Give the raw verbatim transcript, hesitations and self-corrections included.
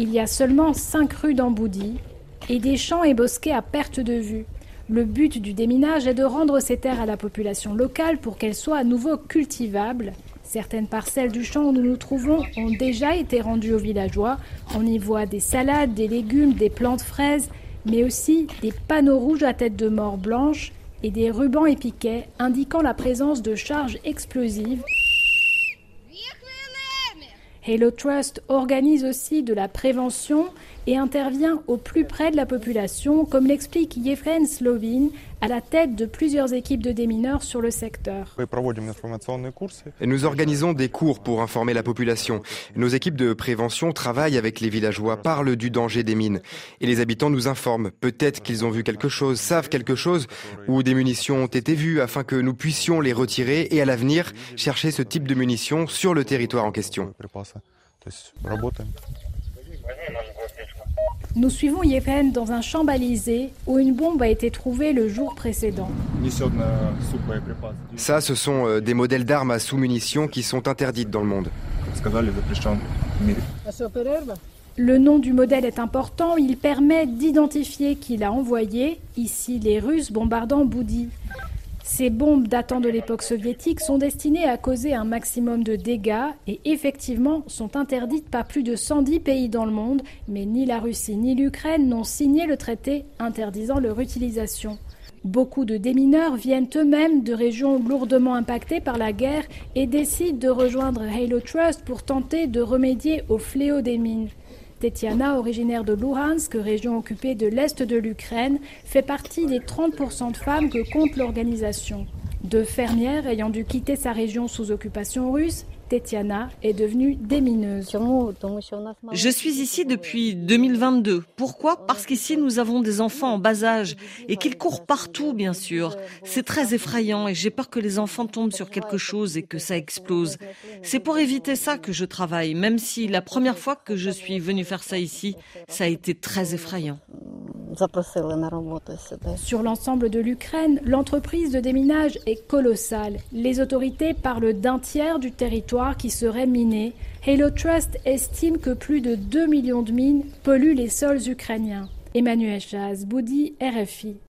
Il y a seulement cinq rues dans Boudi et des champs et bosquets à perte de vue. Le but du déminage est de rendre ces terres à la population locale pour qu'elles soient à nouveau cultivables. Certaines parcelles du champ où nous nous trouvons ont déjà été rendues aux villageois. On y voit des salades, des légumes, des plantes fraises, mais aussi des panneaux rouges à tête de mort blanche et des rubans et piquets indiquant la présence de charges explosives. Halo Trust organise aussi de la prévention et intervient au plus près de la population, comme l'explique Yefren Slovin, à la tête de plusieurs équipes de démineurs sur le secteur. Nous organisons des cours pour informer la population. Nos équipes de prévention travaillent avec les villageois, parlent du danger des mines. Et les habitants nous informent. Peut-être qu'ils ont vu quelque chose, savent quelque chose, ou des munitions ont été vues afin que nous puissions les retirer et à l'avenir chercher ce type de munitions sur le territoire en question. Nous suivons Yefren dans un champ balisé où une bombe a été trouvée le jour précédent. Ça, ce sont des modèles d'armes à sous-munitions qui sont interdites dans le monde. Le nom du modèle est important, il permet d'identifier qui l'a envoyé, ici les Russes bombardant Boudi. Ces bombes datant de l'époque soviétique sont destinées à causer un maximum de dégâts et effectivement sont interdites par plus de cent dix pays dans le monde, mais ni la Russie ni l'Ukraine n'ont signé le traité interdisant leur utilisation. Beaucoup de démineurs viennent eux-mêmes de régions lourdement impactées par la guerre et décident de rejoindre Halo Trust pour tenter de remédier au fléau des mines. Tetiana, originaire de Luhansk, région occupée de l'est de l'Ukraine, fait partie des trente pour cent de femmes que compte l'organisation. De fermière ayant dû quitter sa région sous occupation russe, Tetiana est devenue démineuse. Je suis ici depuis deux mille vingt-deux. Pourquoi ? Parce qu'ici nous avons des enfants en bas âge et qu'ils courent partout, bien sûr. C'est très effrayant et j'ai peur que les enfants tombent sur quelque chose et que ça explose. C'est pour éviter ça que je travaille, même si la première fois que je suis venue faire ça ici, ça a été très effrayant. Sur l'ensemble de l'Ukraine, l'entreprise de déminage est colossale. Les autorités parlent d'un tiers du territoire qui serait miné. Halo Trust estime que plus de deux millions de mines polluent les sols ukrainiens. Emmanuel Chaz, Boudi, R F I.